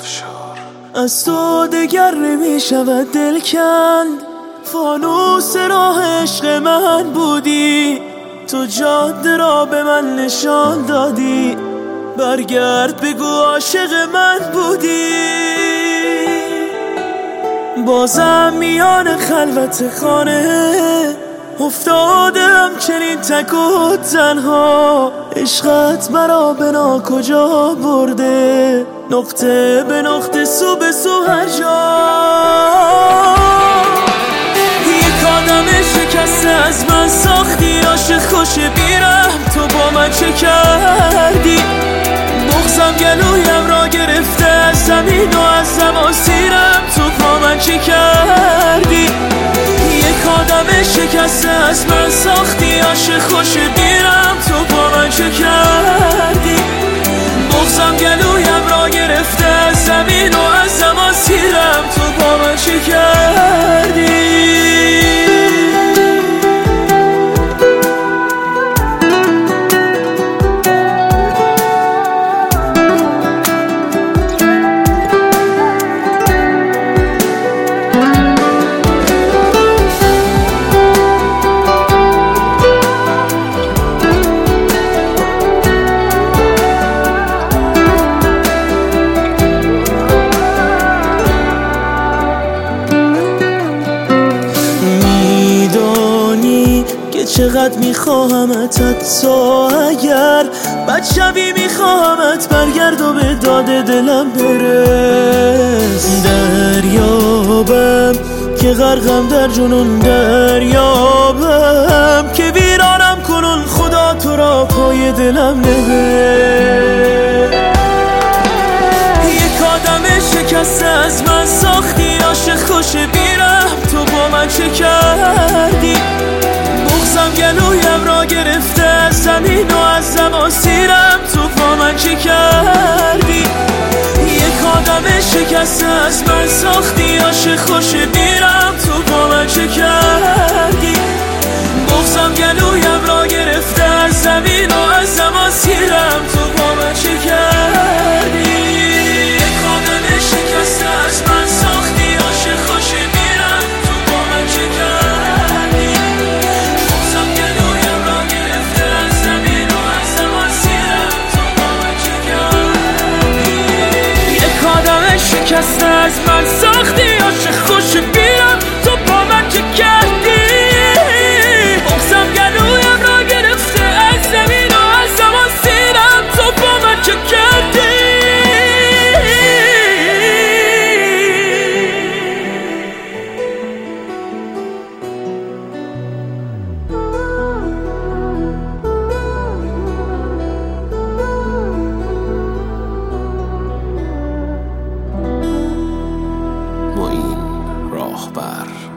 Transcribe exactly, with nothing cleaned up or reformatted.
از تو دگر نمی شود دل کند، فانوس راه عشق من بودی، تو جاده را به من نشان دادی، برگرد بگو عاشق من بودی. بازم میان خلوت خانه افتادم چنین تک و تنها، عشقت مرا به ناکجا برده، نقطه به نقطه سو به سو هر جا. یک آدم شکسته از من ساختی، عاشق خوش بیرم تو با من چه کردی؟ بغضم گلویم را گرفته از زمین و از زمان سیرم تو با من چه کردی؟ یک آدم شکسته از من ساختی، عاشق خوش بیرم تو با من چه کردی؟ بغضم گلویم را گرفته از زمین و از زمان سیرم تو با من چه کردی؟ چقدر میخواهمت، حتی اگر بد شوی میخواهمت برگرد و به داد دلم برس. دریابم که غرقم در جنون، دریابم که ویرانم کنون، خدا تو را پای دلم نبر. یک آدم شکسته از من ساختی، عاشق خوش بیرم تو با من چه کردی؟ بغضم گلویم را گرفته از زمین و از زمان سیرم تو با من چه کردی؟ یک آدم شکسته از من ساختی، عاشق خوش بیرم تو با من چه کردی؟ بغضم گلویم را گرفته از زمین و از زمان سیرم تو با من چه کردی؟ یک آدم شکسته از من ساختی، عاشق خوش بیرم تو با من چه کردی؟ بغضم گلویم را گرفته از زمین و از زمان سیرم تو با من چه کردی؟ یک آدم شکسته از من ساختی، عاشق خوش بیرم تو با من چه کردی؟ بغضم گلویم را گرفته از زمین و از زمان سیرم تو با من چه کردی؟ معین راهبر.